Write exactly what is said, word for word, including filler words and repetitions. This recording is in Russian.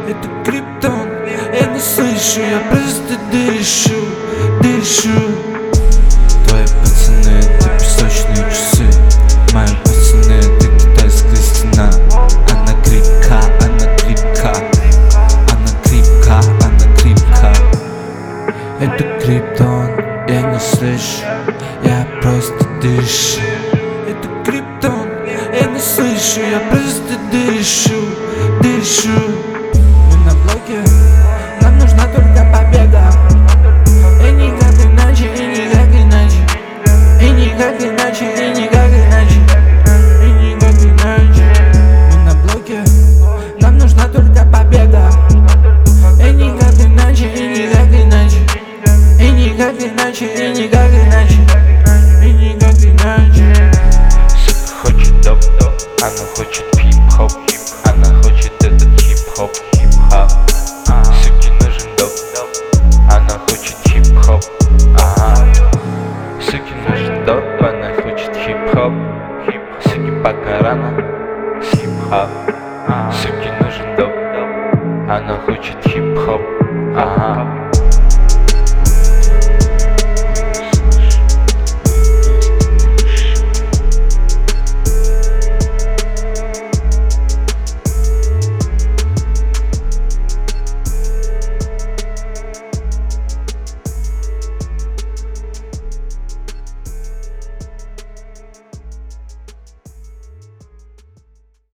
Это Криптон, я не слышу, я просто дышу, дышу. Твои пацаны это песочные часы, мои пацаны это китайская стена. Она крепка, она крепка, она крепка, она крепка. Это Криптон, я не слышу, я просто дышу. Это Криптон, я не слышу, я просто дышу, дышу. Мы на блоке, нам нужна только победа. И никак иначе, и никак иначе, и никак иначе, и никак иначе, и никак иначе. Мы на блоке, нам нужна только победа. И никак иначе, и никак иначе, и никак иначе, и никак иначе, и никак иначе. Сука хочет доп, она хочет хип-хоп, она хочет этот хип-хоп, хип-хоп. Суке нужен доп, она хочет хип-хоп, ага. Суке нужен доп, она хочет хип-хоп, суке пока рано, хип-хоп. Суке нужен доп, она хочет хип-хоп, ага.